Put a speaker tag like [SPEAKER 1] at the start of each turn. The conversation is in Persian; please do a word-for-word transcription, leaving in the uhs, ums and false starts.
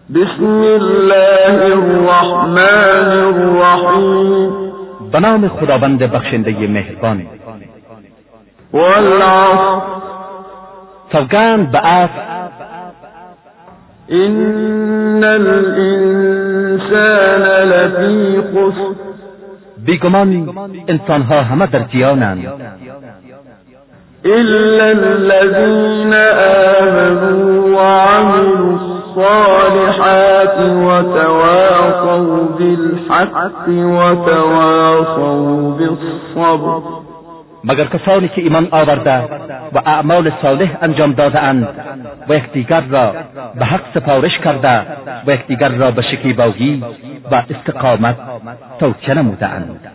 [SPEAKER 1] بسم الله الرحمن الرحیم.
[SPEAKER 2] به نام خداوند بخشنده مهربان.
[SPEAKER 1] والعصر.
[SPEAKER 2] سوگند به عصر.
[SPEAKER 1] ان الانسان لفی خسر.
[SPEAKER 2] بیگمان انسانها همه در زیانند
[SPEAKER 1] الا الذين آمنوا وعملوا الصالحات وتواصوا بالحق وتواصوا بالصبر.
[SPEAKER 2] مگر کسانی که ایمان آورده و اعمال صالح انجام داده اند و یکدیگر را به حق سپارش کرده و یکدیگر را به شکیبایی و استقامت توصیه نموده اند.